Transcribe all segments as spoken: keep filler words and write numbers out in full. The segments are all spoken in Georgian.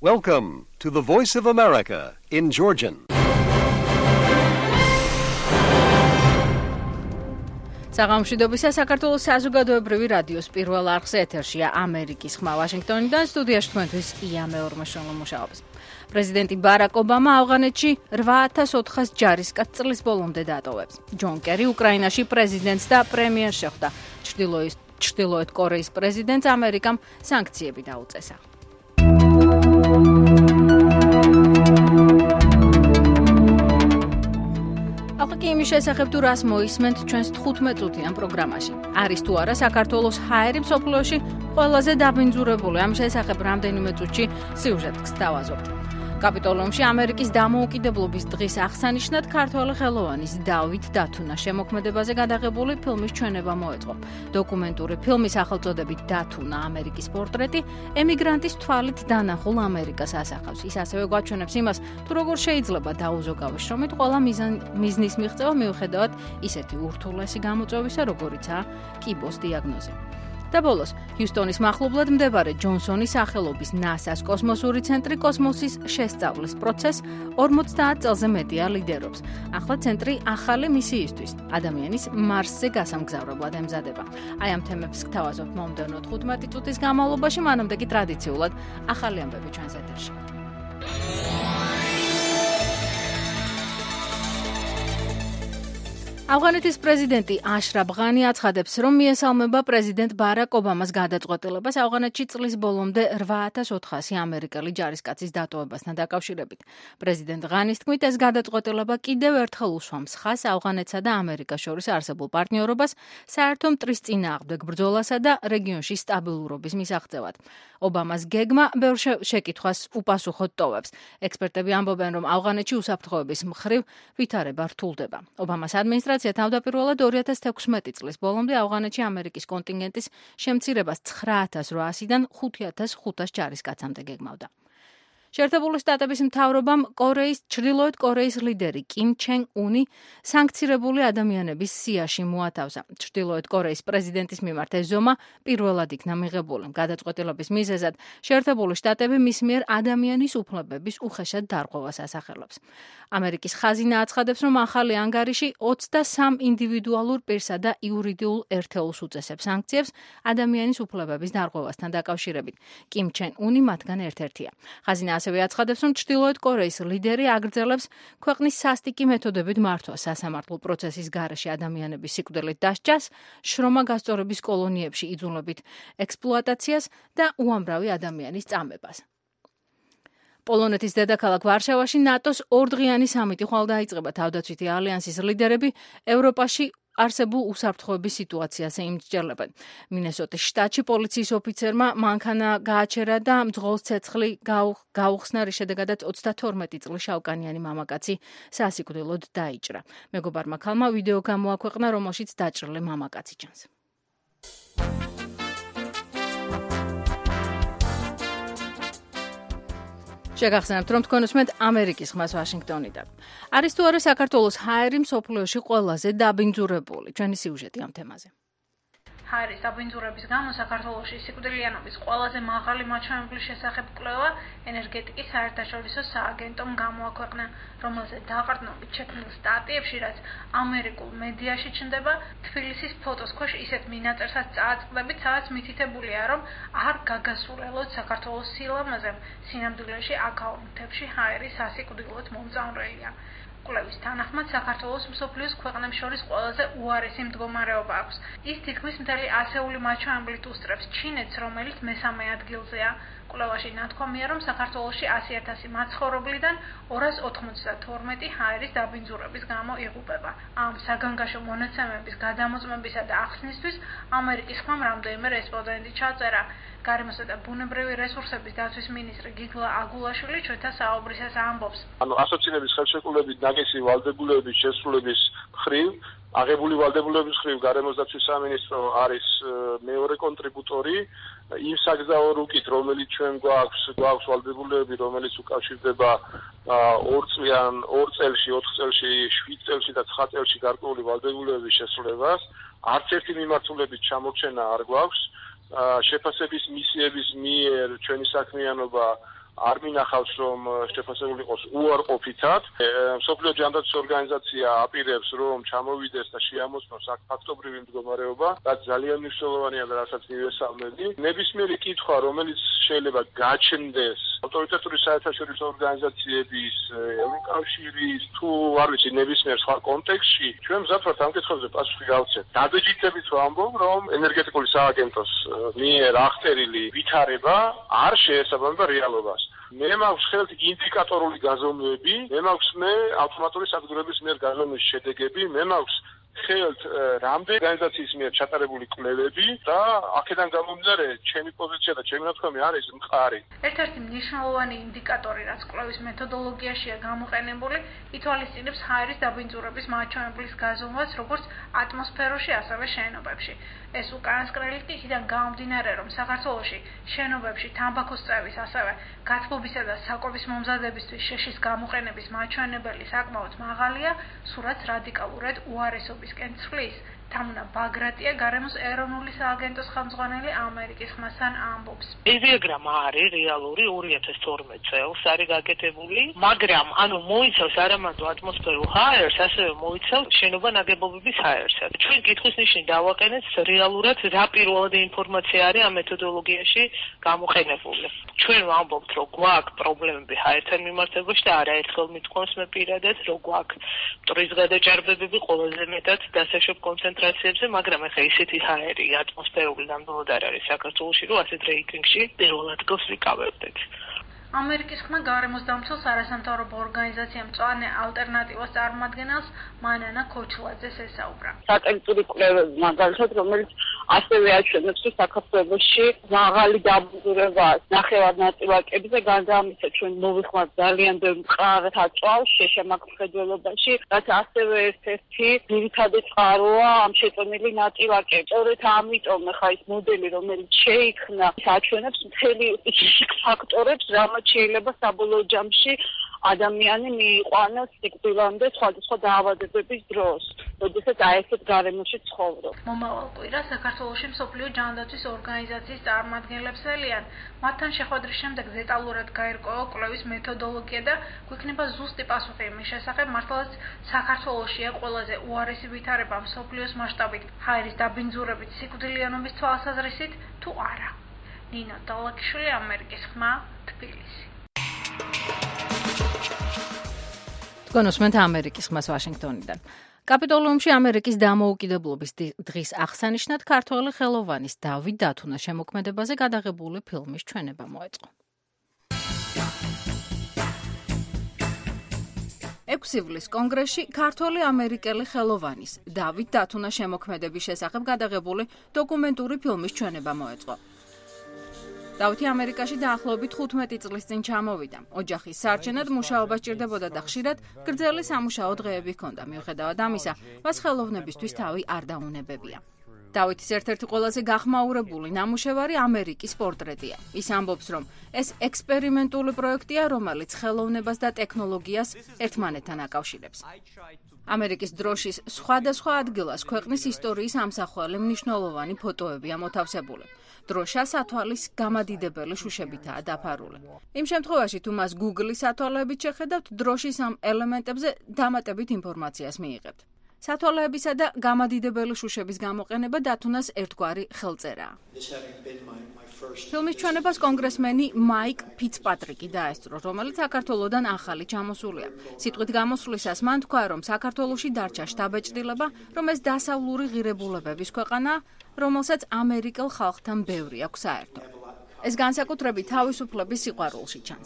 Welcome to the Voice of America in Georgian. საღამოშვიდობისა საქართველოს საზოგადოებრივი რადიოს პირველ არხზე ეთერშია ამერიკის ხმა ვაშინგტონიდან სტუდიაში თქვენთვის ია მეორმაშენლო მუშაობს. პრეზიდენტი ბარაკ ობამა ავღანეთში რვა ათას ოთხას ჯარისკაც წლის ბოლომდე დატოვებს. ჯონ კერი უკრაინაში პრეზიდენტს და პრემიერს შეხვდა. ჩრდილოეთ ჩრდილოეთ კორეის პრეზიდენტს ამერიკამ სანქციები დაუწესა. იმის შესახებ თუ რას მოისმენთ ჩვენს თხუთმეტ წუთიან პროგრამაში. არის თუ არა საქართველოს ჰაერი მსოფლიოში ყველაზე დაბინძურებული. ამ შესახებ რამდენიმე წუთში სიუჟეტს დავაზობთ. კაპიტოლიუმში ამერიკის დამოუკიდებლობის დღის აღსანიშნად ქართველი ხელოვანის დავით დათუნა შემოქმედებაზე გადაღებული ფილმის ჩვენება მოეწყო. დოკუმენტური ფილმის სახელწოდებით დათუნა ამერიკის პორტრეტი ემიგრანტის თვალით დანახულ ამერიკას ასახავს. ის ასევე გვაჩვენებს იმას, თუ როგორ შეიძლება დაუზოგავოს შრომით ყველა მიზნის მიღწევა მიუხედავად ისეთი ურთულესი გამოწვევისა, როგორიცაა კიბოს დიაგნოზი. და ბოლოს, ჰიუსტონის მახლობლად მდებარე ჯონსონის სახელობის ნასას კოსმოსური ცენტრი კოსმოსის შესწავლის პროცესს ორმოცდაათ წელზე მეტია ლიდერობს. ახლა ცენტრი ახალი მისიისთვის, ადამიანის მარსზე გასამგზავრებლად ემზადება. აი ამ თემებს გთავაზობთ მომდევნო თხუთმეტი წუთის განმავლობაში, მანამდე კი ტრადიციულად ახალი ამბები ჩვენს ეთერში. ავღანეთის პრეზიდენტი აშრაფ ღანი აცხადებს, რომ მიესალმება პრეზიდენტ ბარაკ ობამას გადაწყვეტილებას ავღანეთში წლის ბოლომდე რვა ათას ოთხასი ამერიკელი ჯარისკაცის დატოვებასთან დაკავშირებით. პრეზიდენტ ღანის თქმით, ეს გადაწყვეტილება კიდევ ერთხელ უსვამს ხაზს ავღანეთსა და ამერიკას შორის არსებულ პარტნიორობას, საერთო მტრის წინააღმდეგ ბრძოლასა და რეგიონში სტაბილურობის მისაღწევად. ობამას გეგმა ბევრ შეკითხვას უპასუხოდ ტოვებს. ექსპერტები ამბობენ, რომ ავღანეთში უსაფრთხოების მხრივ ვითარება რთულდება. ობამას ადმინისტრაცია თავდაპირველად ორი ათას თექვსმეტი წლის ბოლომდე ავღანეთში ამერიკის კონტინგენტის შემცირებას ცხრა ათას რვაასიდან ხუთ ათას ხუთას ჯარისკაცამდე გეგმავდა. შეერთებული შტატების მთავრობამ კორეის ჩრდილოეთ კორეის ლიდერი კიმ ჩენ უნი სანქცირებული ადამიანების სიაში მოათავსა. ჩრდილოეთ კორეის პრეზიდენტის მიმართ ეს ზომა პირველად იქნა მიღებული. გადაწყვეტილების მიზეზად შეერთებული შტატები მის მიერ ადამიანის უფლებების უხეშად დარღვევას ასახელებს. ამერიკის ხაზინა აცხადებს, რომ ახალი ანგარიში ოცდასამ ინდივიდუალურ პირსა და იურიდიულ ერთეულს უწესებს სანქციებს ადამიანის უფლებების დარღვევასთან დაკავშირებით. კიმ ჩენ უნი მათგან ერთ-ერთია. ხაზინა ასევე აცხადებს, რომ ჩრდილოეთ კორეის ლიდერი აგრძელებს ქვეყნის სასტიკი მეთოდებით მართვას, სასამართლო პროცესის გარეშე ადამიანების სიკვდილით დასჯას, შრომა გასწორების კოლონიებში იძულებით ექსპლუატაციას და უამრავი ადამიანის წამებას. პოლონეთის დედაქალაქ ვარშავაში ნატოს ორდღიანი სამიტი ხვალ დაიწყება. თავდაცვითი ალიანსის ლიდერები ევროპაში არსებულ უსაფრთხოების სიტუაციაზე იმსჯელებენ. მინესოტის შტატში პოლიციის ოფიცერმა მანქანა გააჩერა და მძღოლს ცეცხლი გაუხსნა, რის შედეგადაც ოცდათორმეტი წლის შავკანიანი მამაკაცი სასიკვდილოდ დაიჭრა. მეგობარმა ქალმა ვიდეო გამოაქვეყნა, რომელშიც დაჭრილი მამაკაცი ჩანს. შეგახსენებთ, რომ თქვენ უსმენთ ამერიკის ხმას ვაშინგტონიდან. არის თუ არა საქართველოს ჰაერი მსოფლიოში ყველაზე დაბინძურებული? ჩვენი სიუჟეტი ამ თემაზე. ჰაერის დაბინძურების გამო საქართველოში სიკვდილიანობის ყველაზე მაღალი მაჩვენებლის შესახებ კვლევა ენერგეტიკის საერთაშორისო სააგენტომ გამოაქვეყნა, რომელზე დაყრდნობით შექმნილ სტატიებში, რაც ამერიკულ მედიაში ჩნდება, თბილისის ფოტოს ქვეშ ისეთ მინაწერსაც წააწყდებით, სადაც მითითებულია, რომ არ გაგასურველოთ საქართველოს სილამაზე, სინამდვილეში აქაურ მთებში ჰაერი სასიკვდილოდ მომწამრეია. კვლევის თანახმად საქართველოს მსოფლიოს ქვეყნებს შორის ყველაზე უარესი მდგომარეობა აქვს. ის თითქმის მთელი ასეული მაჩვენებლით უსწრებს ჩინეთს, რომელიც მესამე ადგილზეა. კვლევაში ნათქვამია, რომ საქართველოში ასი ათასი მაცხოვრებლიდან ორას ოთხმოცდათორმეტი ჰაერის დაბინძურების გამო იღუპება. ამ საგანგაშო მონაცემების გადამოწმებისა და ახსნისთვის ამერიკის ხმამ რამდენიმე რესპონდენტი ჩაწერა. გარემოსა და ბუნებრივი რესურსების დაცვის მინისტრი გიგლა აგულაშვილი ჩვენთან საუბრისას ამბობს. ანუ ასოცირების ხელშეკრულებით ნაგესი ვალდებულების შესრულების მხრივ, აღებული ვალდებულების მხრივ გარემოს დაცვის სამინისტრო არის მეორე კონტრიბუტორი იმ საგზაო რუკით, რომელიც ჩვენ გვაქვს, გვაქვს ვალდებულები, რომელიც უკავშირდება ორ წლიან, ორ წელში, ოთხ წელში, შვიდ წელში და ცხრა წელში გარკვეული ვალდებულების შესრულებას. არც ერთი მიმართულებით ჩამორჩენა არ გვაქვს. შეფასების მისიების მიერ ჩვენი საქმიანობა არ მინახავს რომ შეფასებული იყოს უარყოფითად. მსოფლიო ჯანდაცვის ორგანიზაცია აპირებს რომ ჩამოვიდეს და შეამოწმოს აქ ფაქტობრივი მდგომარეობა, რაც ძალიან მნიშვნელოვანია და რასაც მივესალმები. ნებისმიერი კითხვა, რომელიც შეიძლება გაჩნდეს ავტორიტეტური საერთაშორისო ორგანიზაციების, ევროკავშირის თუ არ ვიცი ნებისმიერ სხვა კონტექსტში, ჩვენ მზად ვართ ამ კითხვებზე პასუხი გავცეთ. დაბეჭდებით ვამბობ, რომ ენერგეტიკული სააგენტოს მიერ აღწერილი ვითარება არ შეესაბამება რეალობას. მე მაქვს ხელთ ინდიკატორული გაზომვები, მე მაქვს მე ავტომატური სადგურების მიერ გაზომვის შედეგები, მე მაქვს ხელთ რამდენი ორგანიზაციის მიერ ჩატარებული კვლევები და აქედან გამომდინარე ჩემი პოზიცია და ჩემი ნათქვამი არის მყარი. ერთ-ერთი მნიშვნელოვანი ინდიკატორი, რაც კვლევის მეთოდოლოგიაშია გამოყენებული, ითვალისწინებს ჰაერის დაბინძურების მაჩვენებლის გაზომვას როგორც ატმოსფეროში, ასევე შენობებში. ეს უკანასკნელი იქიდან გამომდინარე, რომ საქართველოში შენობებში თამბაქოს წევის, ასევე გათბობისა და საკვების მომზადებისთვის შეშის გამოყენების მაჩვენებელი საკმაოდ მაღალია, სურათს რადიკალურად უარესობისკენ ცვლის. თამუნა ბაგრატია გარემოს ეროვნული სააგენტოს ხელმძღვანელი ამერიკის ხმასთან ამბობს. ეს დიაგრამა არის რეალური ორი ათას თორმეტ წელს არის გაკეთებული, მაგრამ ანუ მოიცავს არა მარტო ატმოსფერულ ჰაერს, ასევე მოიცავს შენობა ნაგებობების ჰაერსაც. ჩვენ კითხვის ნიშნით დავაყენეთ რეალურად რა პირველადი ინფორმაცია არის ამ მეთოდოლოგიაში გამოყენებული. ჩვენ ვამბობთ, რომ გვაქვს პრობლემები ჰაერთან მიმართებაში და არაერთხელ მithქვამს მე პირადად, რომ გვაქვს მტვრის გადაჭარბებები ყველაზე მეტად დასაშვებ კონცენტრაციებზე, მაგრამ ახლა ისეთი ჰაერი ატმოსფერული ნამდვილად არ არის საქართველოში, რომ ასეთ რეიტინგში პირველ ადგილს ვიკავებდეთ. ამერიკის ხმა გარემოს დამცველს არასამთავრობო ორგანიზაცია მწვანე ალტერნატივას წარმოადგენელს მანანა ქოჩლაძეს ესაუბრა. სატელიტური კვლევები მაგალითად, რომელიც ასევე აჩვენებს, რომ საქართველოში მაღალი დაბინძურება ნახევარ ნაწილაკებზე, გარდა ამისა ჩვენ მოვიხმართ ძალიან ბევრ მყართა წვავს შეშემაქმედებლობაში, რაც ასევე ერთ-ერთი ძირითადი წყაროა ამ შეწონილი ნაწილაკებს. სწორედ ამიტომ ახლა ის მოდელი, რომელიც შეიქმნა, აჩვენებს მთელი ფაქტორებს, რამაც შეიძლება საბოლოო ჯამში ადამიანი მიიყვანოს სიკვდილამდე სხვადასხვა დაავადებების დროს, როდესაც აი ესეთ გარემოში ცხოვრობს. მომავალ კვირას საქართველოში მსოფლიო ჯანდაცვის ორგანიზაციის წარმომადგენლებს ელიან. მათთან შეხვედრის შემდეგ დეტალურად გაირკვევა კვლევის მეთოდოლოგია და გვექნება ზუსტი პასუხი იმის შესახებ, მართლაც საქართველოშია ყველაზე უარესი ვითარება მსოფლიოს მასშტაბით ჰაერის დაბინძურებით სიკვდილიანობის თვალსაზრისით თუ არა. ნინო დალაკიშვილი, ამერიკის ხმა, თბილისი. თქვენ უსმენთ ამერიკის ხმას ვაშინგტონიდან. კაპიტოლიუმში ამერიკის დამოუკიდებლობის დღის აღსანიშნად ქართველი ხელოვანის დავით დათუნას შემოქმედებაზე გადაღებული ფილმის ჩვენება მოეწყო. ექვსი ივლის კონგრესში ქართველი ამერიკელი ხელოვანის დავით დათუნას შემოქმედების შესახებ გადაღებული დოკუმენტური ფილმის ჩვენება მოეწყო. დავითი ამერიკაში დაახლოებით თხუთმეტი წლის წინ ჩამოვიდა. ოჯახის სარჩენად მუშაობა სჭირდებოდა და ხშირად გრძელი სამუშაო დღეები ჰქონდა. მიუხედავად ამისა, მას ხელოვნებისთვის თავი არ დაუნებებია. დავითის ერთ-ერთი ყველაზე გახმაურებული ნამუშევარი ამერიკის პორტრეტია. ის ამბობს, რომ ეს ექსპერიმენტული პროექტია, რომელიც ხელოვნებას და ტექნოლოგიას ერთმანეთთან აკავშირებს. ამერიკის დროშის სხვადასხვა ადგილას ქვეყნის ისტორიის ამსახველი მნიშვნელოვანი ფოტოებია მოთავსებული. დროშა სათვალის გამადიდებელი შუშებითაა დაფარული. იმ შემთხვევაში, თუ მას Google-ის სათვალეებით შეხედავთ, დროშის ამ ელემენტებზე დამატებით ინფორმაციას მიიღებთ. სათვალეებისა და გამადიდებელი შუშების გამოყენება დათუნას ერთგვარი ხელწერაა. ფილმის ჩვენებას კონგრესმენი მაიკ ფიცპატრიკი დაესწრო, რომელიც საქართველოდან ახალი ჩამოსულია. სიტყვით გამოსვლისას მან თქვა, რომ საქართველოში დარჩა შტაბ-ეჭდილება, რომ ეს დასავლური ღირებულებების ქვეყანაა, რომელსაც ამერიკელ ხალხთან ბევრი აქვს საერთო. ეს განსაკუთრებით თავისუფლების სიყვარულში ჩანს.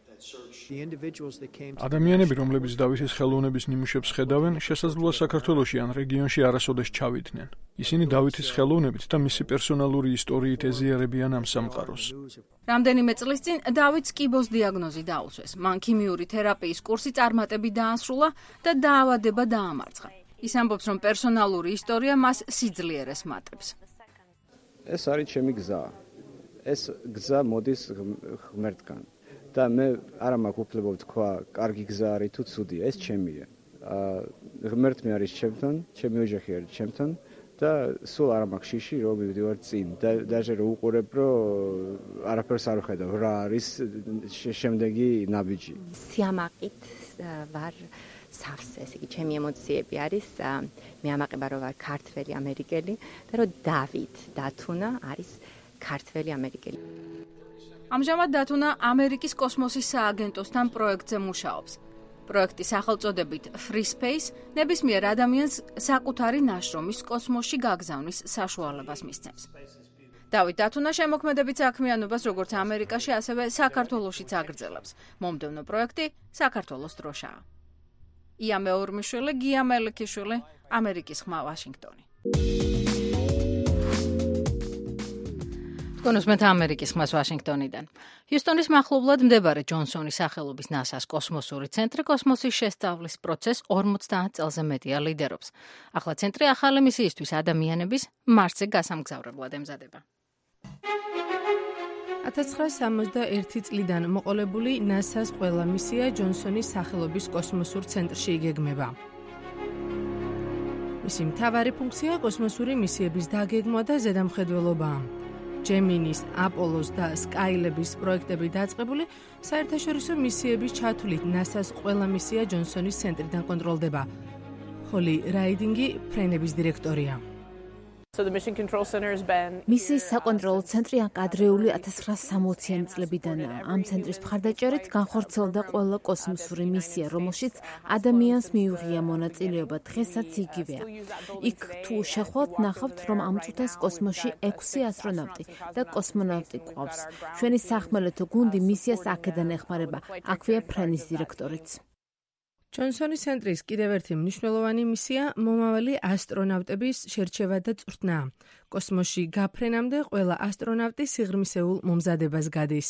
ადამიანები, რომლებიც დავითის ხელოვნების ნიმუშებს ხედავენ, შესაძლოა საქართველოში ან რეგიონში არასოდეს ჩავიდნენ. ისინი დავითის ხელოვნებით და მისი პერსონალური ისტორიით ეზიარებიან ამ სამყაროს. რამდენიმე წლის წინ დავითს კიბოს დიაგნოზი დაუსვეს. მან ქიმიური თერაპიის კურსი წარმატებით დაასრულა და დაავადება დაამარცხა. ის ამბობს, რომ პერსონალური ისტორია მას სიძლიერეს მატებს. ეს არის ჩემი გზა. ეს გზა მოდის ღმერთთან. და მე არა მაქვს უფლება ვთქვა, კარგი გზა არის თუ ცუდია, ეს ჩემია. ღმერთი არის ჩემთან, ჩემი ოჯახი არის ჩემთან და სულ არ მაქვს შიში რომ მივდივარ წინ და даже რომ უყურებ რომ არაფერს არ ვხედავ რა არის შემდეგი ნაბიჯი სიამაყით ვარ სავსე ესე იგი ჩემი ემოციები არის მე ამაყება რომ ვარ ქართველი ამერიკელი და რომ დავით დათუნა არის ქართველი ამერიკელი ამჟამად დათუნა ამერიკის კოსმოსის სააგენტოსთან პროექტზე მუშაობს. პროექტის სახელწოდებით Free Space ნებისმიერ ადამიანს საკუთარი ნაშრომის კოსმოსში გაგზავნის საშუალებას მისცემს. დავით დათუნა შემოქმედებით საქმიანობას როგორც ამერიკაში, ასევე საქართველოშიც აგრძელებს. მომდევნო პროექტი საქართველოს დროშაა. ია მეორმიშვილი, გია მელიქიშვილი, ამერიკის ხმა, ვაშინგტონი. კონუსმეთ ამერიკის ხმას ვაშინგტონიდან. ჰიუსტონის მახლობლად მდებარე ჯონსონის სახელობის ნასას კოსმოსური ცენტრი კოსმოსის შესწავლის პროცესს ორმოცდაათ წელზე მეტია ლიდერობს. ახლა ცენტრი ახალი მისიისთვის ადამიანების მარსზე გასამგზავრებლად ემზადება. ათას ცხრაასი სამოცდაერთი წლიდან მოყოლებული ნასას ყველა მისია ჯონსონის სახელობის კოსმოსურ ცენტრში იგეგმება. მისი მთავარი ფუნქცია კოსმოსური მისიების დაგეგმვა და ზედამხედველობაა. ჯემინის, აპოლოს და სკაილების პროექტები დაწყებული, საერთაშორისო მისიების ჩათვლით ნასას ყველა მისია ჯონსონის ცენტრიდან კონტროლდება. ჰოლი რაიდინგი ფრენების დირექტორია. მისიის საკონტროლო ცენტრი აკადრეული ათას ცხრაასი სამოციანი წლებიდანაა. ამ ცენტრის მხარდაჭერით განხორციელდა ყველა კოსმოსური მისია, რომელშიც ადამიანს მიუღია მონაწილეობა, დღესაც იგივეა. იქ თუ შეხვალთ, ნახავთ, რომ ამ წუთას კოსმოსში ექვსი ასტრონავტი და კოსმონავტი ყავს. ჩვენი სახმელეთო გუნდი მისიას აქედან ეხმარება, აქვეა ფრენის დირექტორიც. ჯონსონის ცენტრის კიდევ ერთი მნიშვნელოვანი მისია მომავალი ასტრონავტების შერჩევა და წვრთნა. კოსმოსში გაფრენამდე ყველა ასტრონავტი სიღრმისეულ მომზადებას გადის.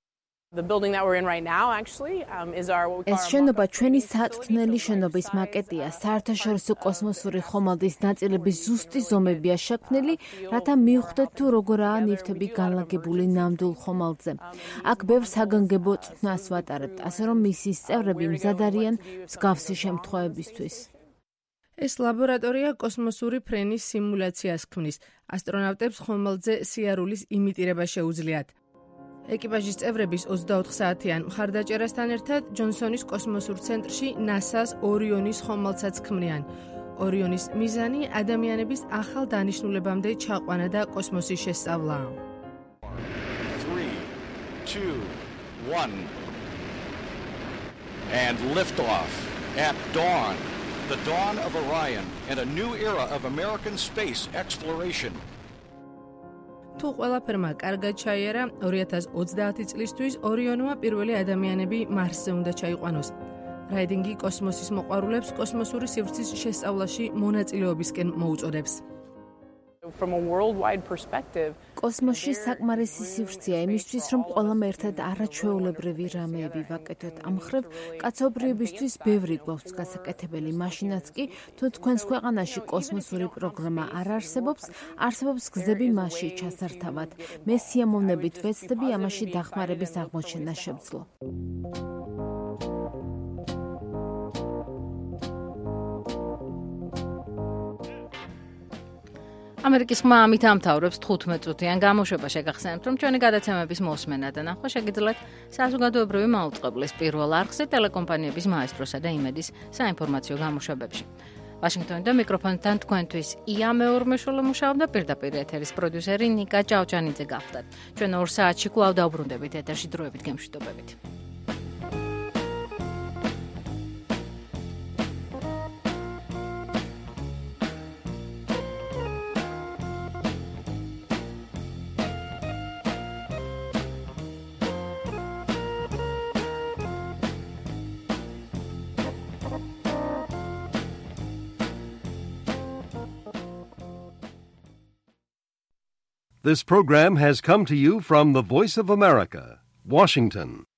ეს შენობა ჩვენი საწვრთნელი შენობის მაკეტია. საერთაშორისო კოსმოსური ხომალდის ნაწილების ზუსტი ზომებია შექმნილი, რათა მივხვდეთ თუ როგორაა ნივთები განლაგებული ნამდვილ ხომალდზე. აქ ბევრ საგანგებო წვრთნას ვატარებთ, ასე რომ მისიის წევრები მზად არიან მსგავსი შემთხვევებისთვის. ეს ლაბორატორია კოსმოსური ფრენის სიმულაციას ქმნის. ასტრონავტებს ხომალდზე სიარულის იმიტირება შეუძლიათ. ეკიპაჟის წევრების ოცდაოთხ საათიან მხარდაჭერასთან ერთად ჯონსონის კოსმოსურ ცენტრში ნასას ორიონის ხომალდსაც ქმნიან. ორიონის მიზანი ადამიანების ახალ დანიშნულებამდე ჩაყვანა და კოსმოსის შესწავლაა. three, two, one And lift off at dawn. The dawn of Orion and a new era of American space exploration. თუ ყველაფერმა კარგად ჩაიარა, ორი ათას ოცდაათი წლისთვის ორიონმა პირველი ადამიანები მარსზე უნდა ჩაიყვანოს. რაიდინგი კოსმოსის მოყვარულებს კოსმოსური სივრცის შესწავლაში მონაწილეობისკენ მოუწოდებს. კოსმოსში საკმარისი სივრცეა იმისთვის, რომ ყველამ ერთად არაჩვეულებრივი რამეები ვაკეთოთ. ამ მხრივ, კაცობრიობისთვის ბევრი გვაქვს გასაკეთებელი, მაშინაც კი, თუ თქვენს ქვეყანაში კოსმოსური პროგრამა არ არსებობს, არსებობს გზები მასში ჩასართავად. მე სიამოვნებით ვეცდები ამაში დახმარების აღმოჩენა შევძლო. ამერიკის ხმა ამით ამთავრებს თხუთმეტ წუთიან გამოშვება. შეგახსენებთ, რომ ჩვენი გადაცემების მოსმენა და ნახვა შეგიძლიათ საზოგადოებრივი მაუწყებლის პირველ არხზე, ტელეკომპანიების მაესტროსა და იმედის საინფორმაციო გამოშვებებში. ვაშინგტონიდან მიკროფონთან თქვენთვის ია მეორმიშვილი მუშაობდა, პირდაპირ ეთერის პროდიუსერი ნიკა ჭავჭანიძე გახლდათ. ჩვენ ორ საათში კვლავ დავბრუნდებით ეთერში დროებით გემშვიდობებით. This program has come to you from the Voice of America, Washington.